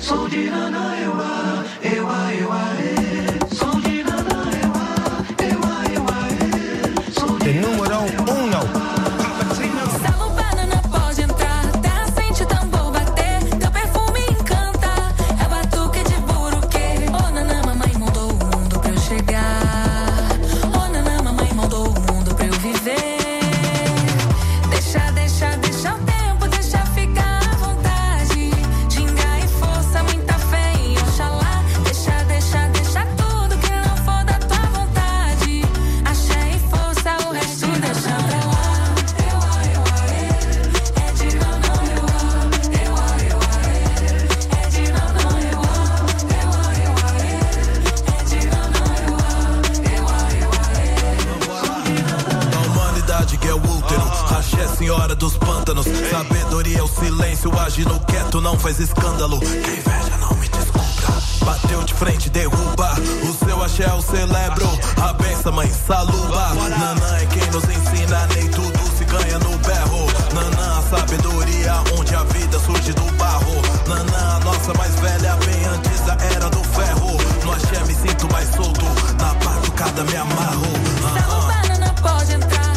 Sou de Anaeuá, Euá, Euá, sou de Anaeuá, Euá, Euá, sou de número 1. Senhora dos pântanos, sabedoria é o silêncio, agindo quieto, não faz escândalo. Que inveja não me desculpa. Bateu de frente, derruba. O seu axé eu celebro. A benção, mãe, saluba. Nanã é quem nos ensina, nem tudo se ganha no berro. Nanã, a sabedoria, onde a vida surge do barro. Nanã, a nossa mais velha, bem antes da era do ferro. No axé me sinto mais solto, na batucada me amarro. Salubana não pode entrar.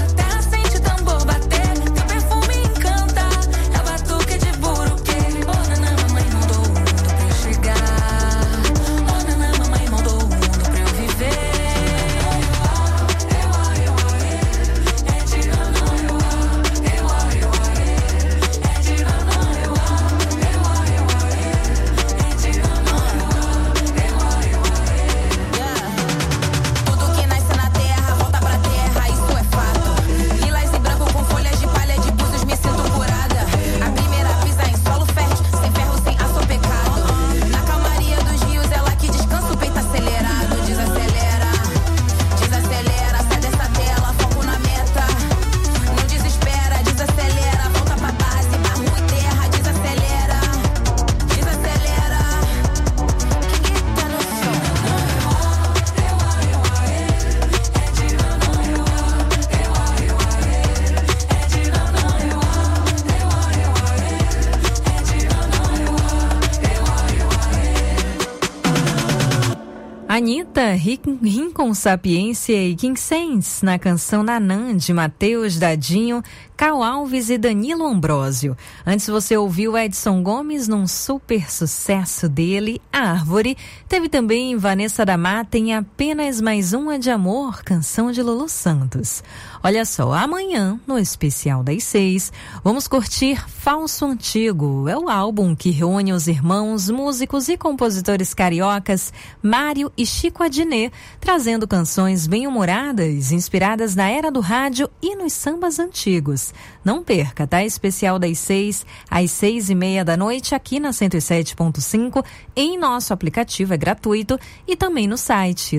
Anitta, Rincon Sapiência e King Saints na canção Nanã de Matheus, Dadinho, Cal Alves e Danilo Ambrósio. Antes você ouviu Edson Gomes num super sucesso dele, Árvore. Teve também Vanessa da Mata em Apenas Mais Uma de Amor, canção de Lulu Santos. Olha só, amanhã, no especial das 6, vamos curtir Falso Antigo. É o álbum que reúne os irmãos, músicos e compositores cariocas Mário e Chico Adnet, trazendo canções bem-humoradas, inspiradas na era do rádio e nos sambas antigos. Não perca, tá? Especial das 6 às 6:30 da noite aqui na 107.5, em nosso aplicativo, é gratuito, e também no site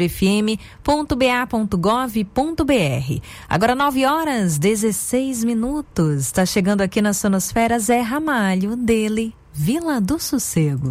educadorfm.ba.gov.br. Agora 9h16. Está chegando aqui na Sonosfera Zé Ramalho, dele, Vila do Sossego.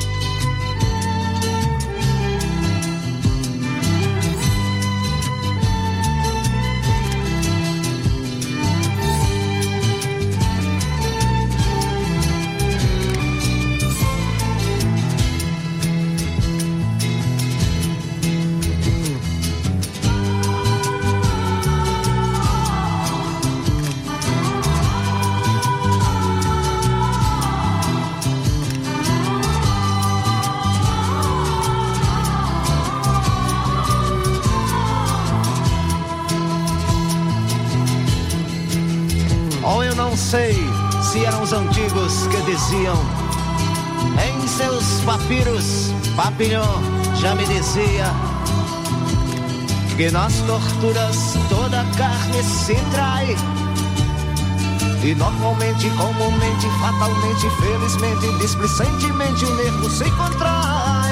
Sei se eram os antigos que diziam em seus papiros, Papillon já me dizia que nas torturas toda carne se trai, e normalmente, comumente, fatalmente, felizmente, displicentemente o nervo se contrai.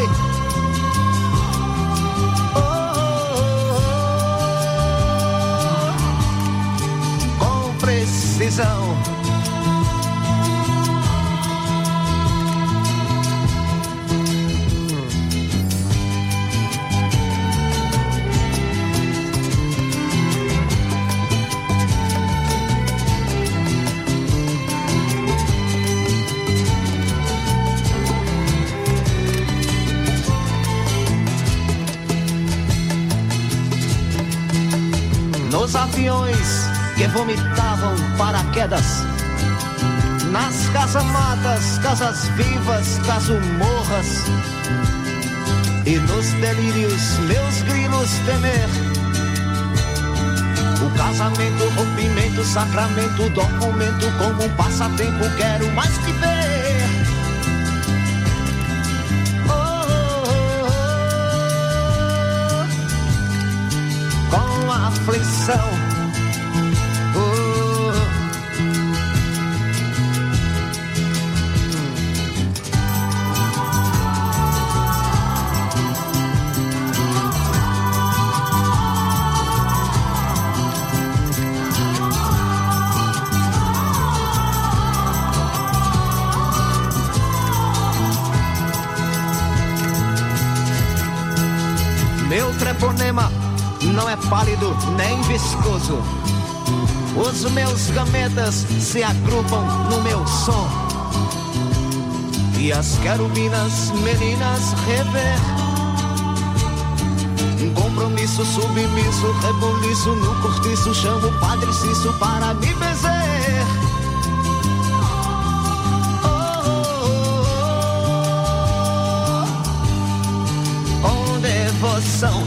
Com precisão. nos aviões que vomitavam paraquedas, nas casamatas, casas vivas, casumorras, e nos delírios meus grilos temer. O casamento, rompimento, sacramento, documento, como um passatempo quero mais viver. Com aflição. Meu treponema não é pálido nem viscoso. Os meus gametas se agrupam no meu som, e as querubinas meninas rever. Um compromisso submisso, rebuliço no cortiço, chamo o Padre Cício para me benzer. Com devoção.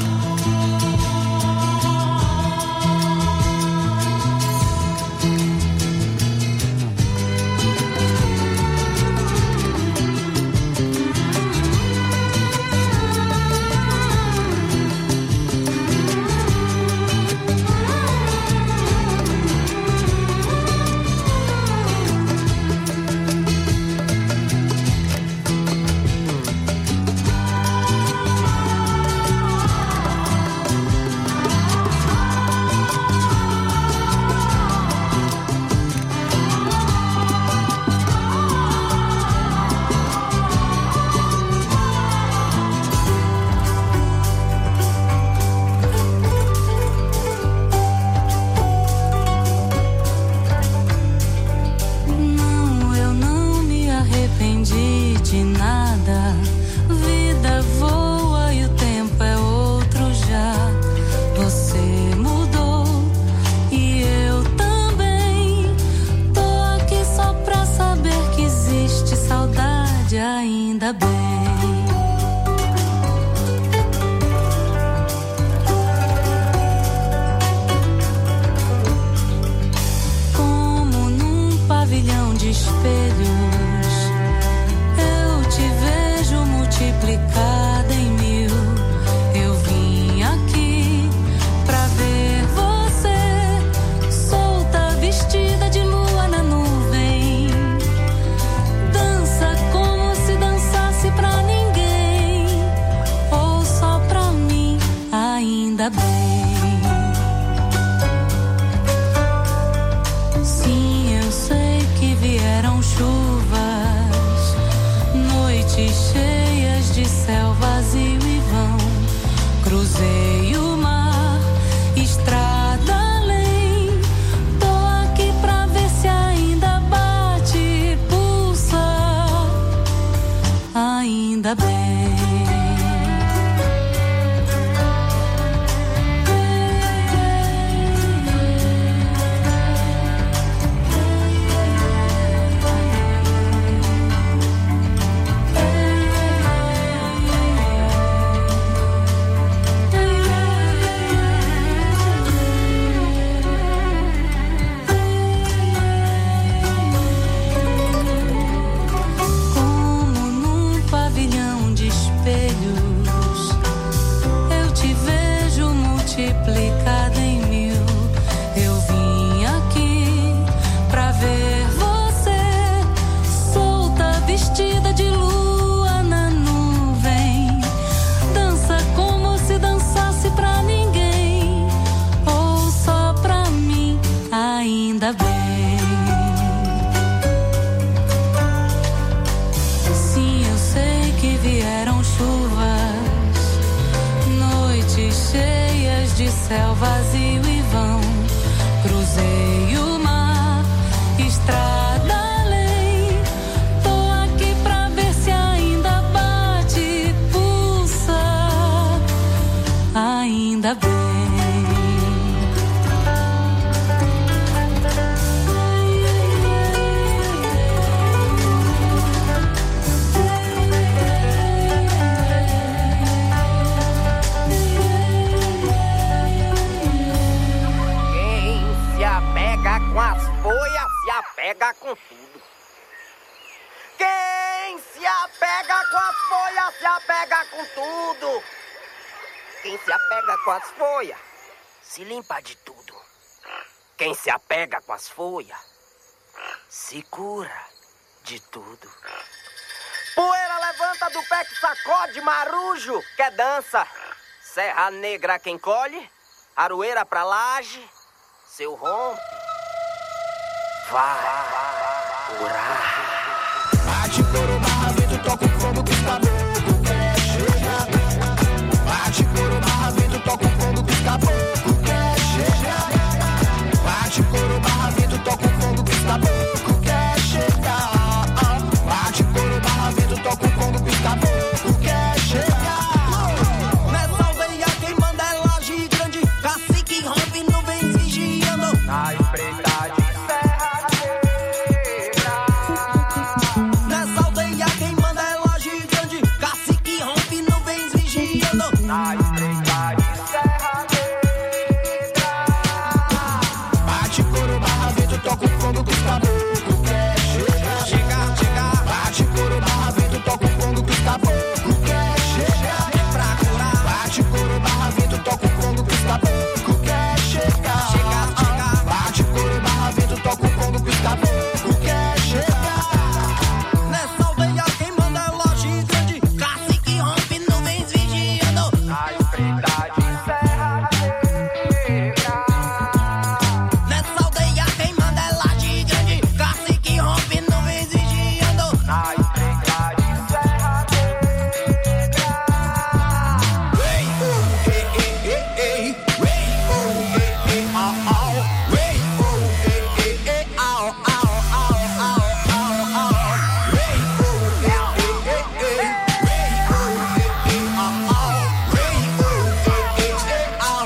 céu vazio e vão. Cruzei o mar, estrada além. Tô aqui pra ver se ainda bate, pulsa. Ainda bem. com tudo. Quem se apega com as folhas, se apega com tudo. Quem se apega com as folhas, se limpa de tudo. Quem se apega com as folhas, se cura de tudo. Poeira levanta do pé que sacode, marujo, quer dança. Serra Negra quem colhe, aroeira pra laje, seu rompe, vai curar. Bate coro, barra, vento, toca o fogo dos caboclos, quer chegar. Bate coro, barra, vento, toca o fogo dos caboclos, quer chegar. Bate coro, barra, vento, toca o fogo dos caboclos, quer chegar. Bate coro, barra, vento, toca o fogo dos caboclos, quer chegar. Nessa aldeia quem manda é laje grande, cacique rompe nuvens vigiando. Na espreita de Serra Negra. Nessa aldeia quem manda é laje grande, cacique rompe nuvens vigiando. Na espreita de Serra Negra. Bate coro, barra, vento, toca o fogo dos caboclos, quer chegar. Chegar, chegar, Bate coro, barra, vento, toca o fogo dos caboclos, quer chegar. pra curar. Bate coro, barra, vento, toca o fogo dos caboclos, quer chegar. Chegar, chegar. Bate coro, barra, vento, toca o fogo dos caboclos, quer chegar. Nessa aldeia quem manda é laje grande, cacique rompe nuvens vigiando. Na espreita de Serra Negra. Nessa aldeia quem manda é laje grande, cacique rompe nuvens vigiando. Na espreita de Serra Negra. Ei, oh, ei, ei, ei, ei, oh, ei, ei, au, au. Ei, oh, ei, ei, ei, au, au, au, au, au, au. Ei, oh, ei, ei, ei, ei, oh, ei, ei, au, au. Ei, oh, ei, ei, ei, au,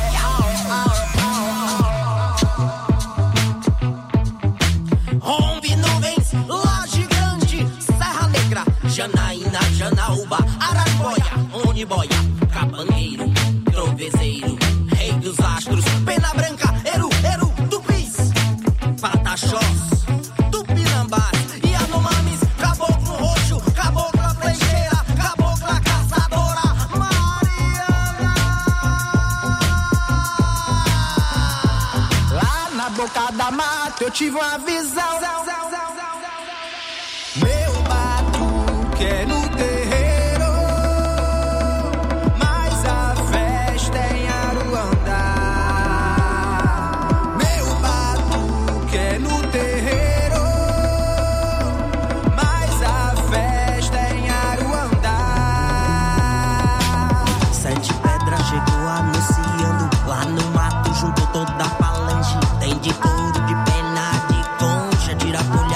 au, au, au. Rompe nuvens, laje grande, Serra Negra, Janaína, Janaúba, Araguaia, Uniboia, Cabanheiro, Trovezeiro, Rei dos Astros, Pena Branca, Eru, Eru, Tupis, Pataxós, Tupinambás, Yanomamis, Caboclo Roxo, Cabocla Peixeira, Cabocla Caçadora, Mariana. Lá na boca da mata eu tive uma visão. Meu batuque é no terreiro, mas a festa é em Aruandá. Meu batuque é no terreiro, mas a festa é em Aruandá. Sete Pedras chegou anunciando, lá no mato juntou toda a falange. Tem de couro, de pena, de concha, tira por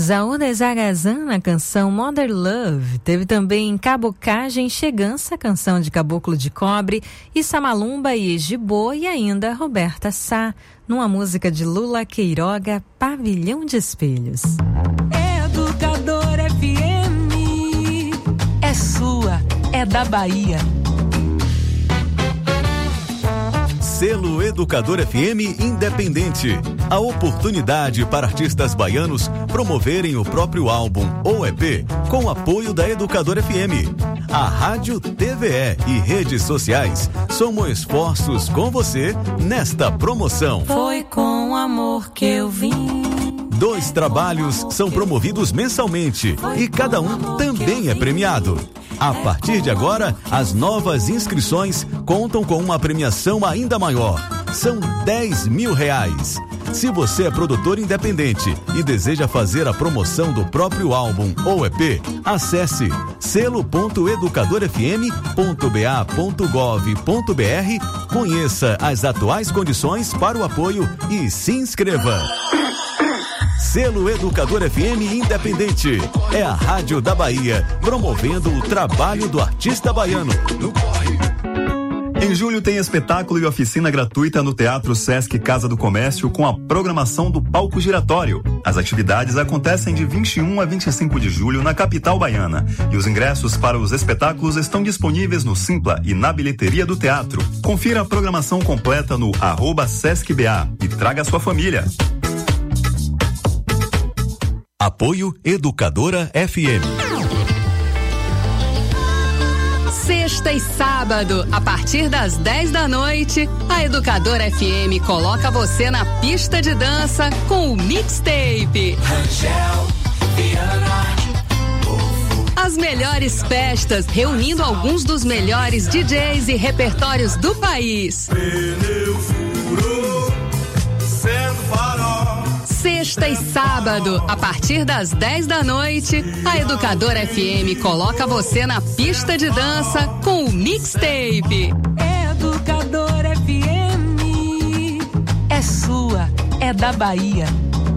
Zaur Desagazan na canção Mother Love. Teve também Cabocagem, Chegança, canção de Caboclo de Cobre, e Samalumba e Ejibô, e ainda Roberta Sá, numa música de Lula Queiroga, Pavilhão de Espelhos. Educador FM é sua, é da Bahia. Selo Educador FM Independente. A oportunidade para artistas baianos promoverem o próprio álbum ou EP com apoio da Educador FM. A Rádio, TVE e redes sociais somam esforços com você nesta promoção. Foi com amor que eu vim. 2 trabalhos são promovidos mensalmente e cada um também é premiado. A partir de agora, as novas inscrições contam com uma premiação ainda maior. São R$10 mil. Se você é produtor independente e deseja fazer a promoção do próprio álbum ou EP, acesse selo.educadorfm.ba.gov.br, conheça as atuais condições para o apoio e se inscreva. Selo Educador FM Independente. É a Rádio da Bahia, promovendo o trabalho do artista baiano. Em julho tem espetáculo e oficina gratuita no Teatro Sesc Casa do Comércio com a programação do Palco Giratório. As atividades acontecem de 21 a 25 de julho na capital baiana. E os ingressos para os espetáculos estão disponíveis no Simpla e na bilheteria do teatro. Confira a programação completa no @SescBA e traga sua família. Apoio Educadora FM. Sexta e sábado, a partir das 10 da noite, a Educadora FM coloca você na pista de dança com o Mixtape. As melhores festas, reunindo alguns dos melhores DJs e repertórios do país. Sexta e sábado, a partir das 10 da noite, a Educadora FM coloca você na pista de dança com o Mixtape. Educador FM é sua, é da Bahia.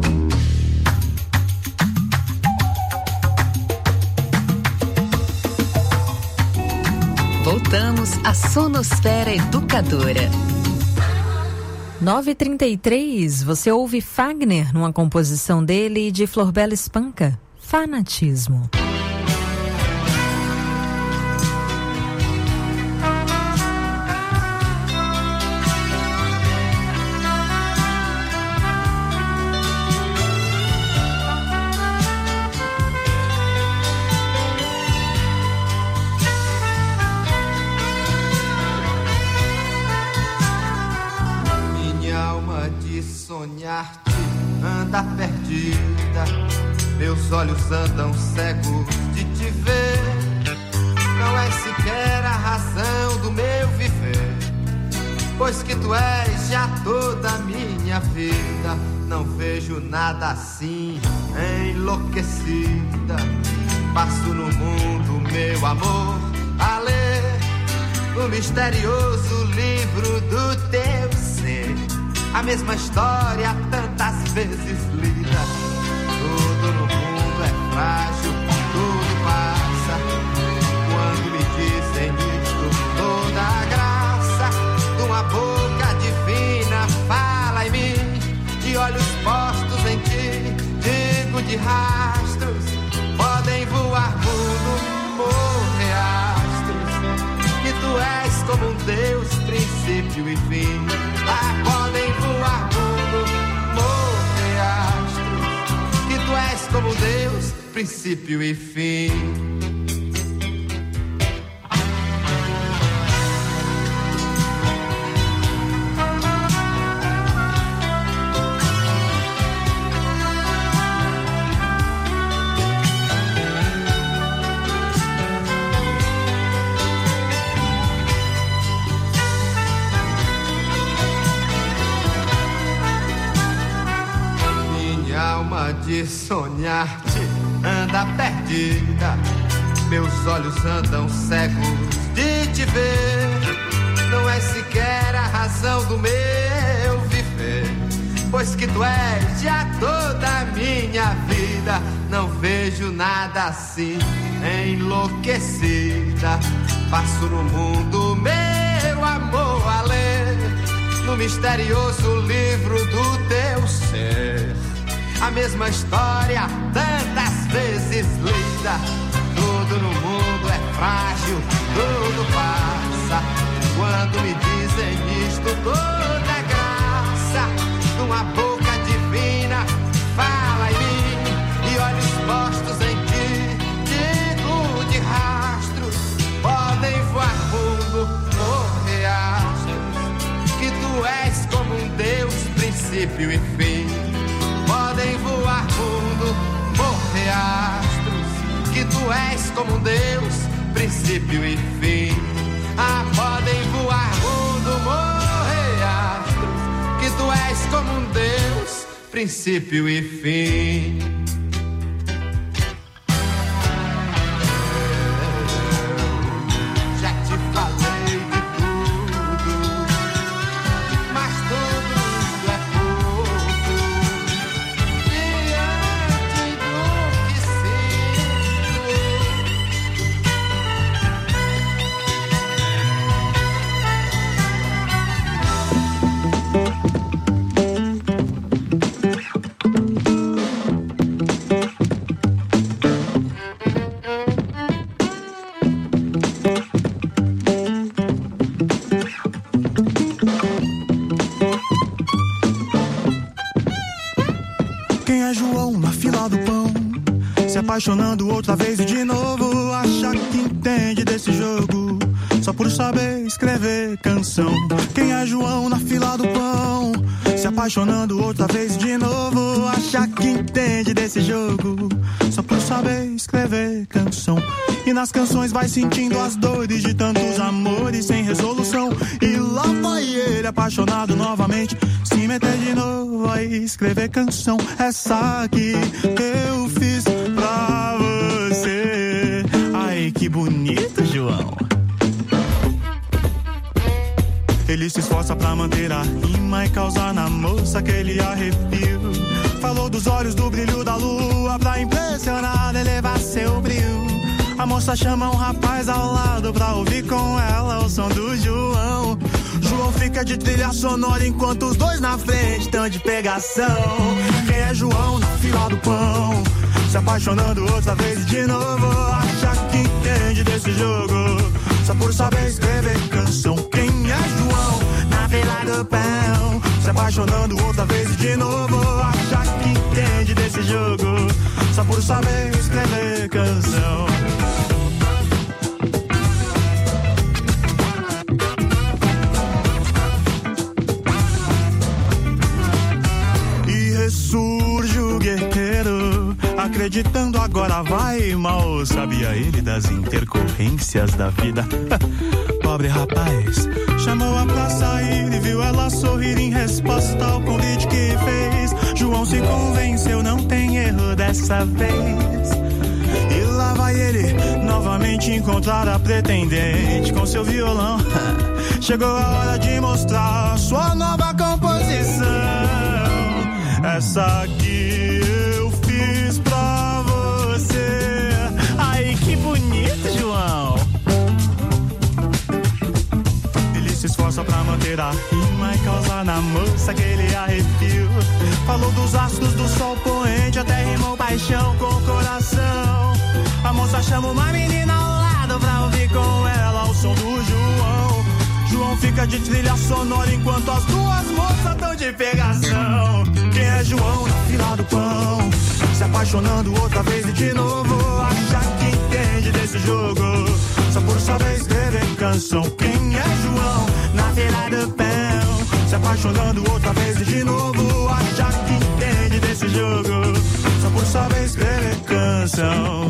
Voltamos à Sonosfera Educadora. 9h33, você ouve Fagner numa composição dele e de Florbela Espanca, Fanatismo. Sonhar-te anda perdida, meus olhos andam cegos de te ver. Não és sequer a razão do meu viver, pois que tu és já toda a minha vida. Não vejo nada assim, enlouquecida. Passo no mundo, meu amor, a ler o misterioso livro do teu ser. A mesma história tantas vezes lida. Tudo no mundo é frágil, tudo passa. Quando me dizem isto, toda a graça de uma boca divina fala em mim, de olhos postos em ti, digo de rastros, podem voar mundo, morrer astros, que tu és como um Deus, princípio e fim. Podem voar mundo, morrer astros, que tu és como Deus, princípio e fim. De sonhar-te anda perdida, meus olhos andam cegos de te ver. Não é sequer a razão do meu viver, pois que tu és já toda a minha vida. Não vejo nada assim, enlouquecida. Passo no mundo, meu amor, a ler no misterioso livro do teu ser. A mesma história, tantas vezes lida. Tudo no mundo é frágil, tudo passa. Quando me dizem isto, toda a graça de uma boca divina fala em mim, e olhos postos em ti, digo de rastros, podem voar fundo por reastros, que tu és como um Deus, princípio e fim. Podem voar fundo por reastros, que tu és como um Deus, princípio e fim. Ah, podem voar fundo por reastros, que tu és como um Deus, princípio e fim. Já te falei de tudo, mas tudo é pouco diante do que sinto. Quem é João na fila do pão? Se apaixonando outra vez e de novo. Acha que entende desse jogo só por saber escrever canção. Quem é João na fila do pão? Se apaixonando outra vez e de novo. Acha que entende desse jogo só por saber escrever canção. E nas canções vai sentindo as dores de tantos amores sem resolução. E lá vai ele apaixonado novamente, se meter de novo a escrever canção. Essa aqui eu fiz pra você. Ai, que bonito, João. Ele se esforça pra manter a rima e causar na moça aquele arrepio. Falou dos olhos, do brilho da lua, pra impressionar, elevar seu brilho. A moça chama um rapaz ao lado pra ouvir com ela o som do João. João fica de trilha sonora enquanto os dois na frente tão de pegação. Quem é João na fila do pão? Se apaixonando outra vez e de novo. Acha que entende desse jogo só por saber escrever canção. Quem é João na fila do pão? Se apaixonando outra vez e de novo. Acha que entende desse jogo só por saber escrever canção. Surge o guerreiro, acreditando agora vai. Mal sabia ele das intercorrências da vida. Pobre rapaz, chamou-a pra sair e viu ela sorrir em resposta ao convite que fez. João se convenceu, não tem erro dessa vez. E lá vai ele novamente encontrar a pretendente com seu violão. Chegou a hora de mostrar sua nova composição. Essa aqui eu fiz pra você. Ai, que bonito, João. Ele se esforça pra manter a rima e causar na moça aquele arrepio. Falou dos astros do sol poente, até rimou paixão com o coração. A moça chama uma menina ao lado pra ouvir com ela o som do João. João fica de trilha sonora enquanto as duas moças tão de pegação. Quem é João na fila do pão? Se apaixonando outra vez e de novo. Acha que entende desse jogo só por saber escrever canção. Quem é João na fila do pão? Se apaixonando outra vez e de novo. Acha que entende desse jogo só por saber escrever canção.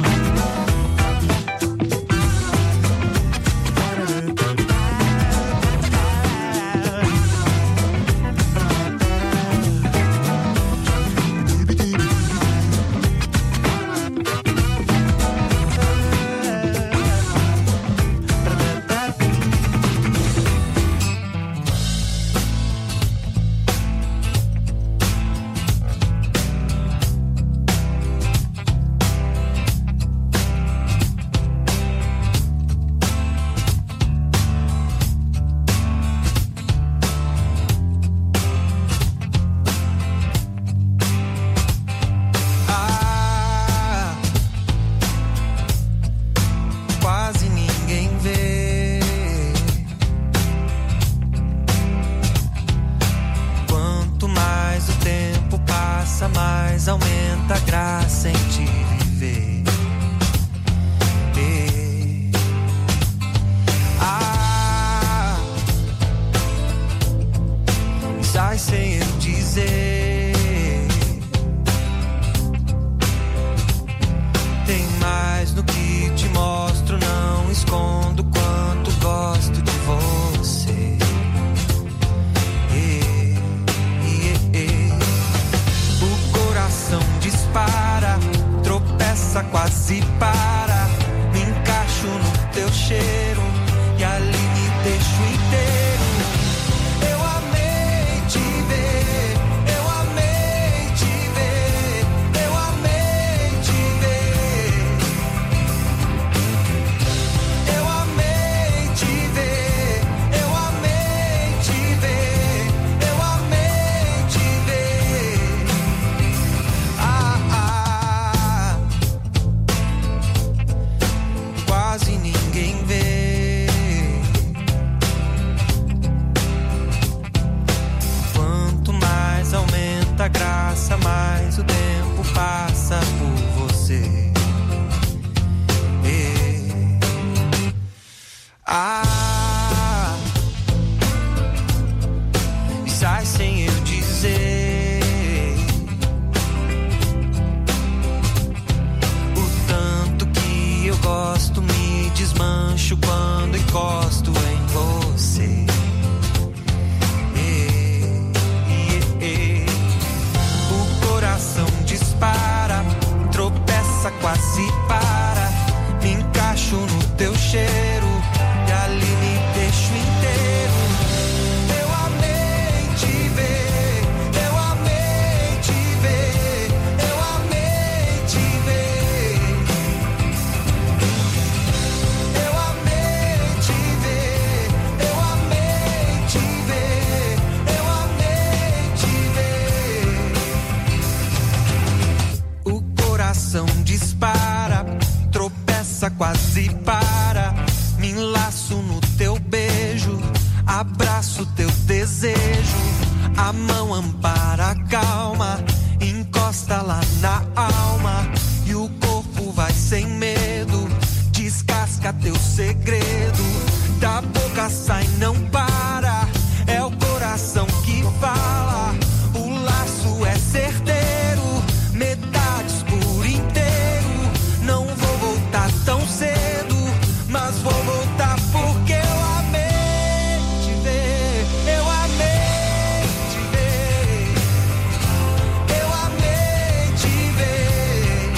para. Me enlaço no teu beijo, abraço teu desejo. A mão ampara a calma, encosta lá na alma. E o corpo vai sem medo, descasca teu segredo. Da boca sai, não para, é o coração que fala. O laço é certeiro, metades por inteiro. Não vou voltar tão cedo, mas vou voltar porque eu amei te ver. Eu amei te ver. Eu amei te ver.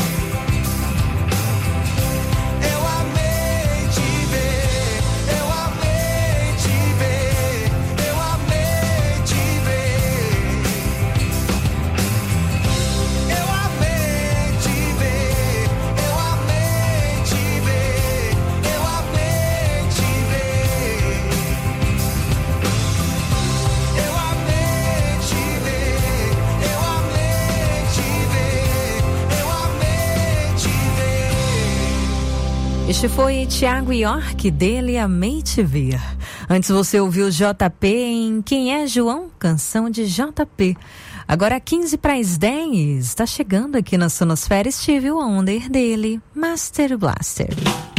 Eu amei te ver. Eu amei te ver. Eu amei te ver. Eu amei te ver. Eu amei te ver. Eu amei te ver. Eu amei te ver. Eu amei te ver. Eu amei te ver. Este foi Thiago York, dele Amei Te Ver. Antes você ouviu JP em Quem é João? Canção de JP. Agora 15:10, está chegando aqui na Sonosfera Stevie Wonder, dele, Master Blaster.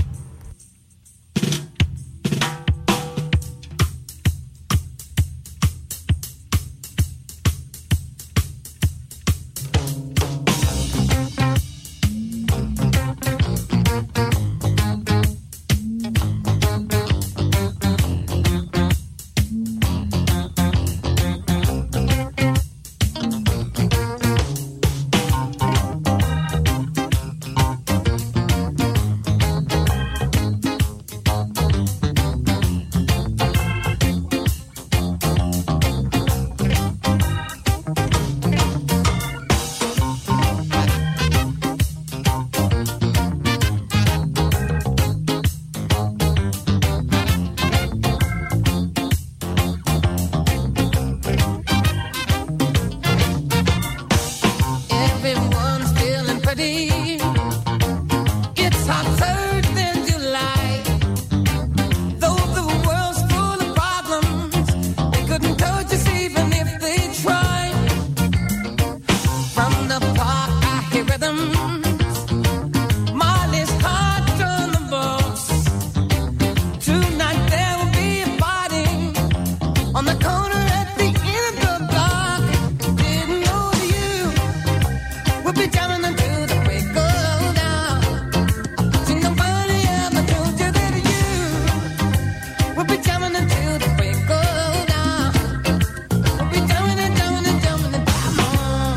Everyone's feeling pretty. It's hotter than July. Though the world's full of problems, they couldn't touch us even if they tried. From the park I hear rhythms. Molly's heart on the box. Tonight there will be a party on the corner at the end of the block. Didn't know you would be jamming until the break of dawn. See, nobody ever told you that you would be jamming until the break of dawn. Would be jamming and jamming and jamming and jam on.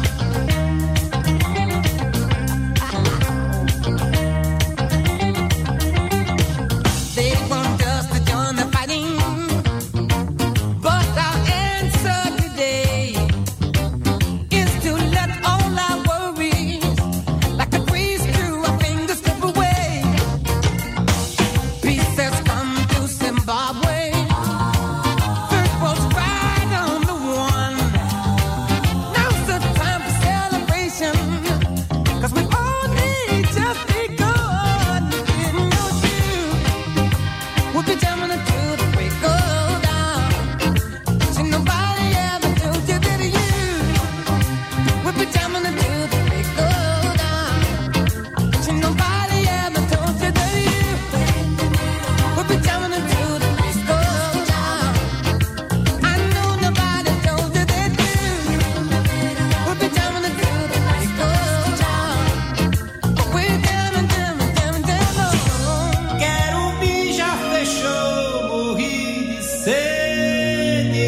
They want us to join the fighting, but our answer today is to let all our worries, like a breeze through our fingers, slip away. Peace has come to Zimbabwe. First was right on the one. Now's the time for celebration, 'cause we all need just be good. Didn't know you would be jamming until the break of dawn. See, nobody ever told you that you would be jamming until the break of dawn. See, nobody ever told you that you would be jamming until the break of dawn. I know nobody told you that you would be jamming until the break of dawn. But we're jamming, jamming, jamming, jamming on. Querumbi já fechou, morri de sede.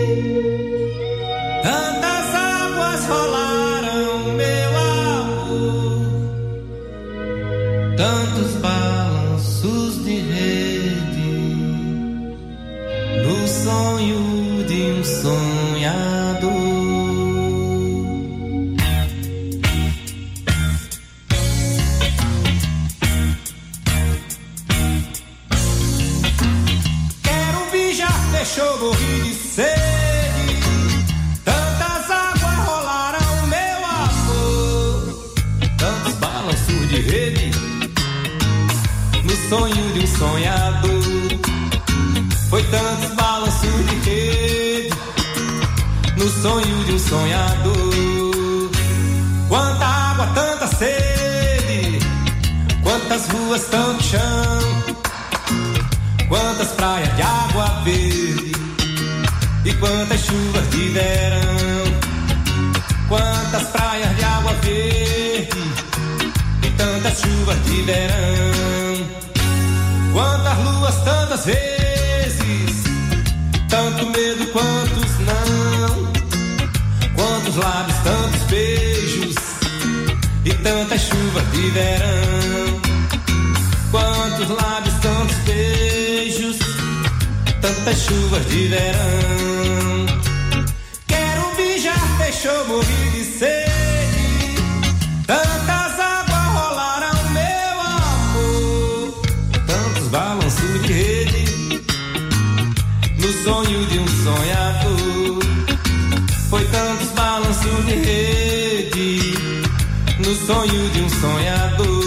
Tantas águas rolaram, meu amor. Tantos balanços de rede. No sonho de um sonhador. Querumbi já fechou, morri de sede. Tantas águas rolaram, meu amor. Tantos balanços de rede. No sonho de um sonhador. Foi tantos balanços de rede no sonho de um sonhador. Quanta água, tanta sede, quantas ruas, tanto chão, quantas praias de água verde e quantas chuvas de verão. Quantas praias de água verde e tantas chuvas de verão. Quantas luas, tantas vezes, tanto medo, quantos não. Quantos lábios, tantos beijos e tantas chuvas de verão. Quantos lábios, tantos beijos, tantas chuvas de verão. Quero beijar, deixou morrer de sede. Tantas águas rolaram, meu amor. Tantos balanços de rede no sonho de um sonhador. Foi tantos balanços de rede no sonho de um sonhador.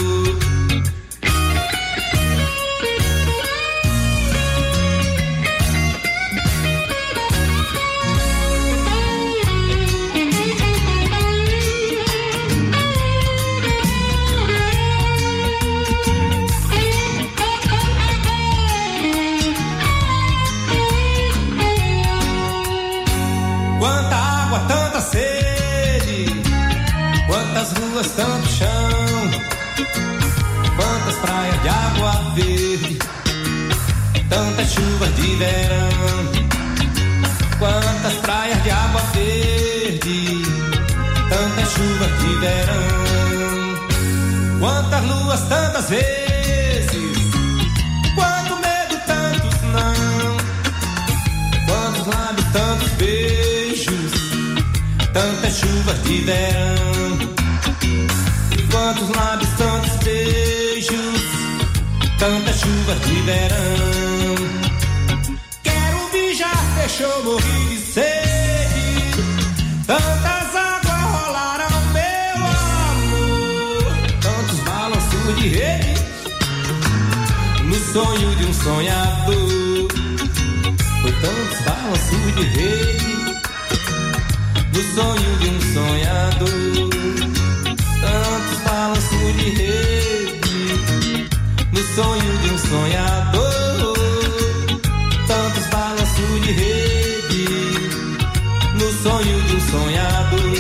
Quantas ruas, tanto chão, quantas praias de água verde, tantas chuvas de verão. Quantas praias de água verde, tantas chuvas de verão. Quantas luas, tantas vezes, quanto medo, tantos não. Quantos lábios, tantos beijos, tantas chuvas de verão. Quantos lábios, tantos beijos, tantas chuvas de verão. Quero beijar, deixou morrer de sede. Tantas águas rolaram, meu amor. Tantos balanços de rede no sonho de um sonhador. Foi tantos balanços de rede no sonho de um sonhador. Tantos balanços de rede no sonho de um sonhador. Tantos balanços de rede no sonho de um sonhador.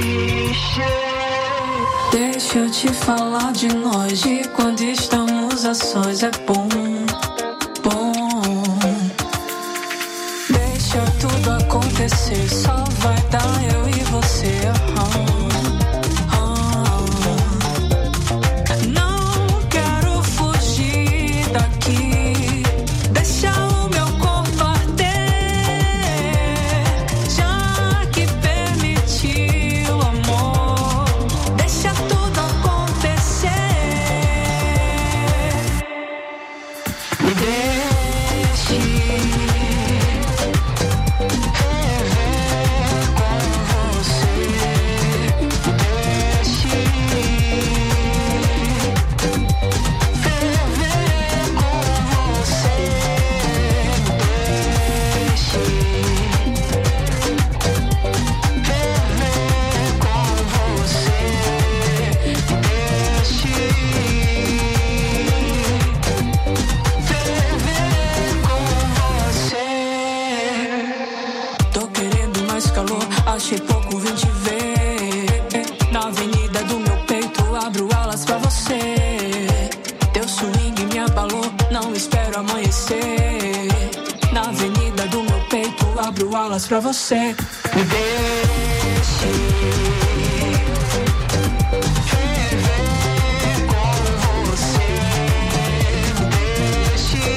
Deixa eu te falar de nós, e quando estamos a sós é bom, bom. Deixa tudo acontecer, só vai dar eu e você. Achei pouco, vim te ver na avenida do meu peito, abro alas pra você. Teu swing me abalou, não espero amanhecer. Na avenida do meu peito, abro alas pra você. Me deixe viver com você. Me deixe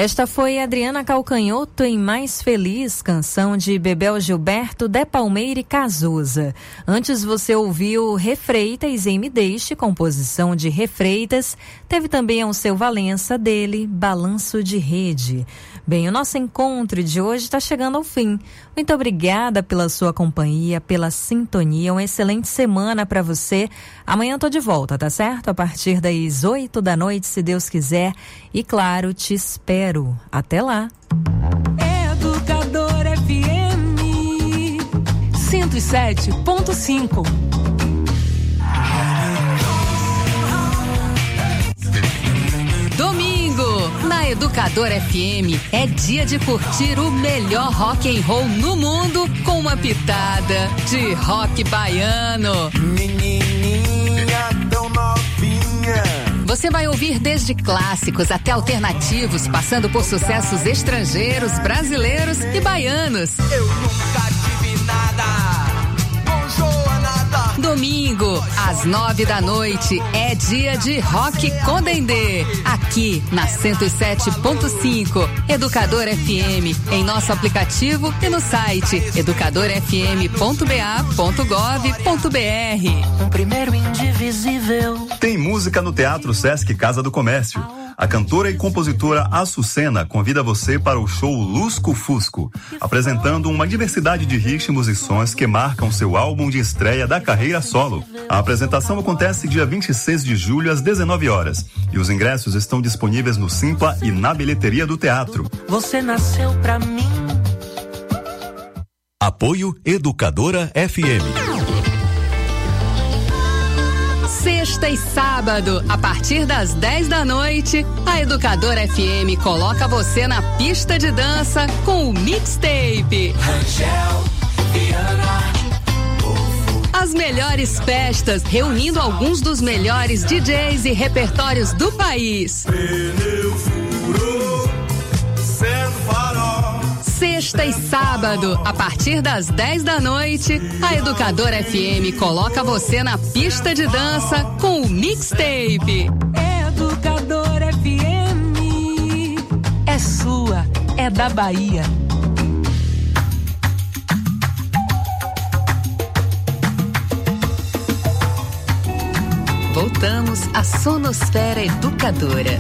Esta foi Adriana Calcanhoto em Mais Feliz, canção de Bebel Gilberto, De Palmeira e Cazuza. Antes você ouviu Refreitas em Me Deixe, composição de Refreitas. Teve também ao seu Valença dele, Balanço de Rede. Bem, o nosso encontro de hoje está chegando ao fim. Muito obrigada pela sua companhia, pela sintonia. Uma excelente semana para você. Amanhã tô de volta, tá certo? A partir das 8 da noite, se Deus quiser. E claro, te espero. Até lá. Educador FM 107.5. Domingo, na Educador FM, é dia de curtir o melhor rock and roll no mundo com uma pitada de rock baiano. Menininha tão novinha. Você vai ouvir desde clássicos até alternativos, passando por sucessos estrangeiros, brasileiros e baianos. Eu nunca tive nada. Domingo, às 9 da noite, é dia de Rock com Dendê. Aqui na 107.5, Educador FM, em nosso aplicativo e no site educadorfm.ba.gov.br. Um primeiro indivisível. Tem música no Teatro Sesc Casa do Comércio. A cantora e compositora Açucena convida você para o show Lusco Fusco, apresentando uma diversidade de ritmos e sons que marcam seu álbum de estreia da carreira solo. A apresentação acontece dia 26 de julho às 19 horas e os ingressos estão disponíveis no Simpla e na bilheteria do teatro. Você nasceu pra mim. Apoio Educadora FM. Sexta e sábado, a partir das 10 da noite, a Educador FM coloca você na pista de dança com o Mixtape. Angel, Viana, As melhores festas, reunindo alguns dos melhores DJs e repertórios do país. Pneu furou, certo farol. Sexta e sábado, a partir das 10 da noite, a Educador FM coloca você na pista de dança com o Mixtape. Educador FM é sua, é da Bahia. Voltamos à Sonosfera Educadora.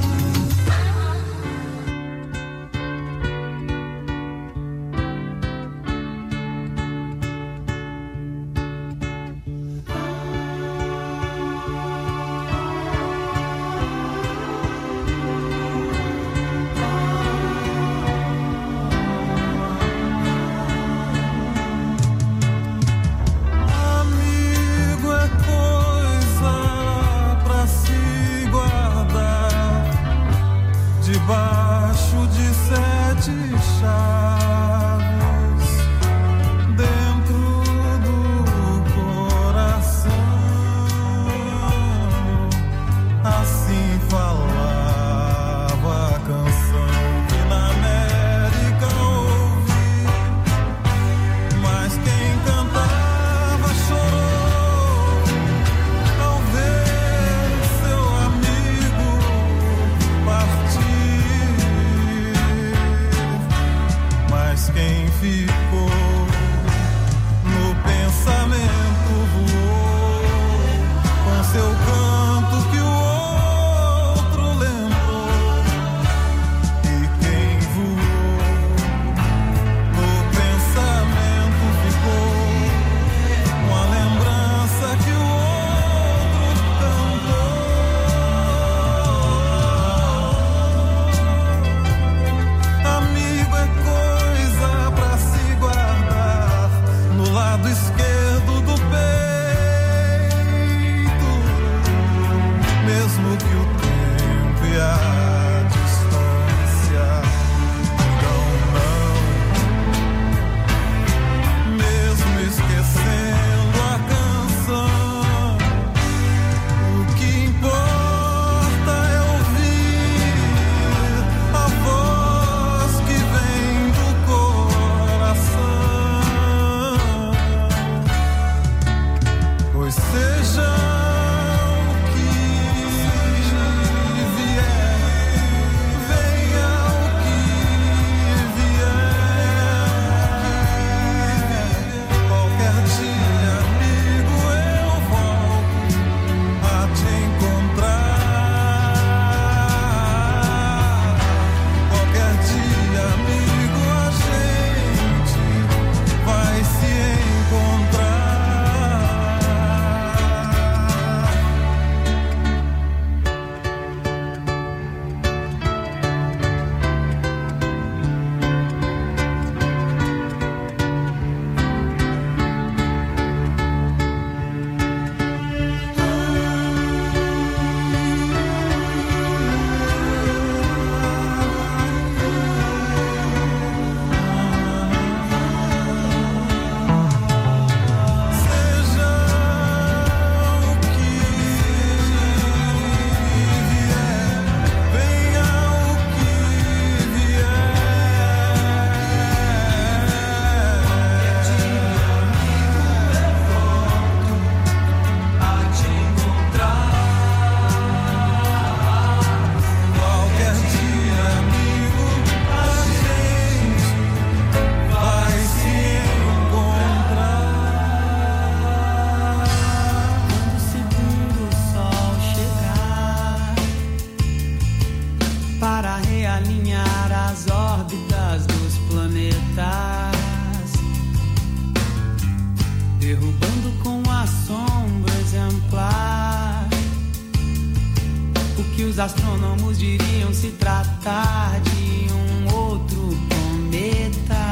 que os astrônomos diriam se tratar de um outro cometa.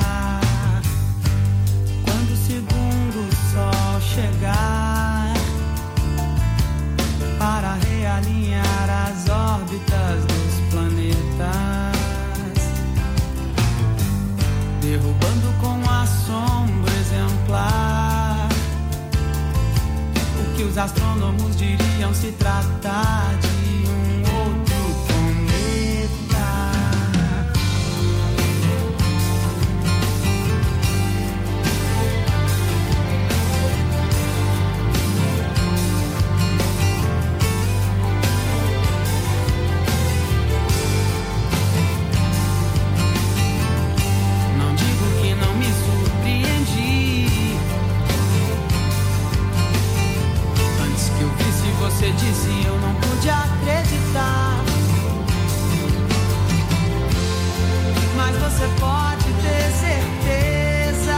Quando o segundo sol chegar para realinhar as órbitas dos planetas, derrubando com assombro exemplar o que os astrônomos diriam se tratar de um outro cometa. Não digo que não me surpreendi. Antes que eu visse, você disse, eu não pude acreditar. Mas você pode ter certeza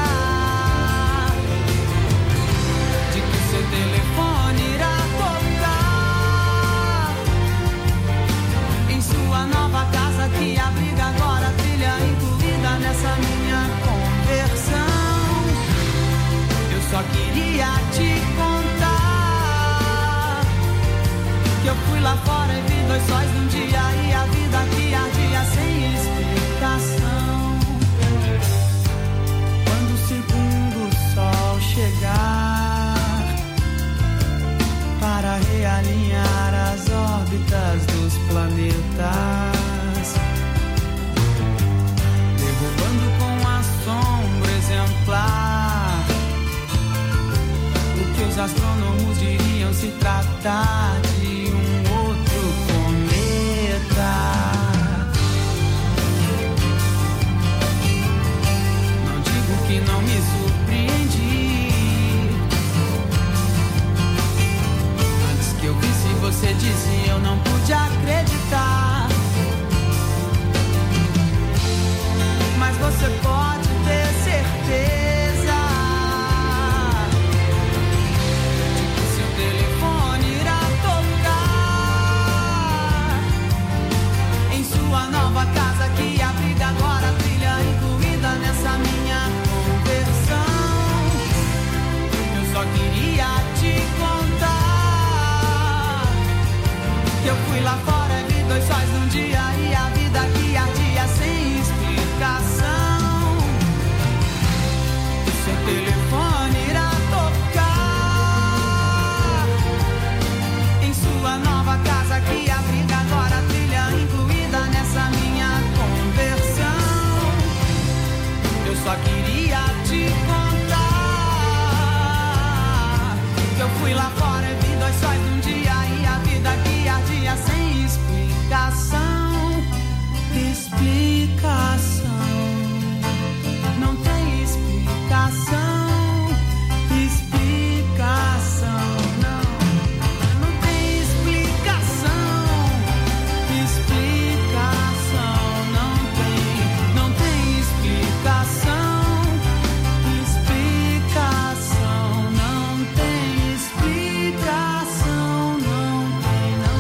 de que o seu telefone irá tocar em sua nova casa que abriga agora a trilha incluída nessa minha conversão. Eu só queria te contar que eu fui lá fora e vi 2 sóis num dia e a vida que ardia sem explicação. Quando o segundo sol chegar para realinhar as órbitas dos planetas, derrubando com assombro exemplar o que os astrônomos diriam se tratar de um outro cometa. Não digo que não me surpreendi. Antes que eu visse, você disse, eu não pude acreditar. Mas você pode ter certeza de que seu telefone irá tocar em sua nova casa que abriga agora a trilha incluída nessa minha conversão. Eu só queria te contar que eu fui lá fora e vi 2 sóis num dia e a vida que ardia sem explicação. O seu telefone irá tocar em sua nova casa que abriga agora a trilha incluída nessa minha conversão. Eu só queria te contar que eu fui lá fora e vi 2 sóis num dia e a vida que ardia sem explicação. Explicação. Não tem explicação. Explicação. Não. Não tem explicação. Explicação. Não tem. Não tem explicação. Explicação. Não tem explicação. Não tem. Não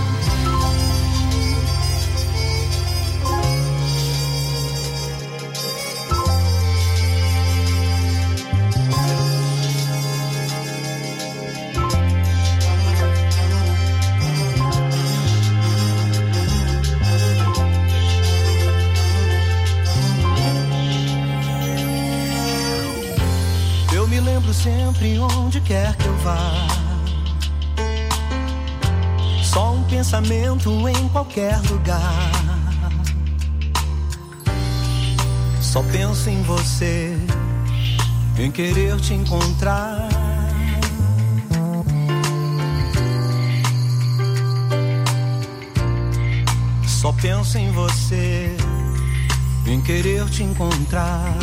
Eu me lembro sempre onde quer que eu vá. Só um pensamento em qualquer lugar. Só penso em você, em querer te encontrar. Só penso em você, em querer te encontrar.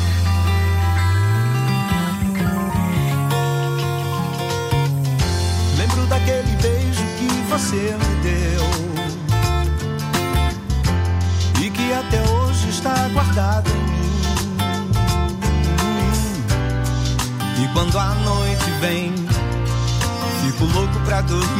Lembro daquele beijo que você me deu e que até hoje está guardado em mim. E quando a noite vem, fico louco pra dormir.